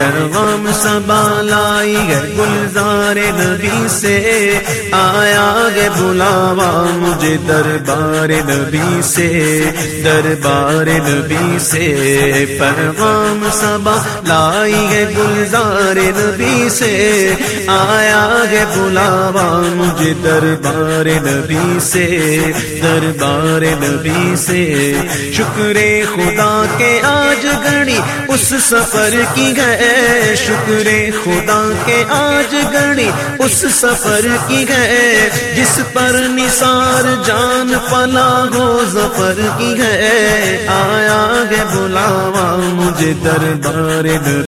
पैगाम सबा लाई है गुलजार नबी से, आया है बुलावा मुझे दरबार नबी से, दरबार नबी से। पैगाम सबा लाई है गुलजार नबी से, आया है बुलावा मुझे दरबार नबी से, दरबार नबी से। शुक्रे खुदा के आज घड़ी उस सफर की है, शुक्रे खुदा के आज घड़ी उस सफर की है, जिस पर निसार जान पला हो जफर की है। आया है बुलावा मुझे दरबार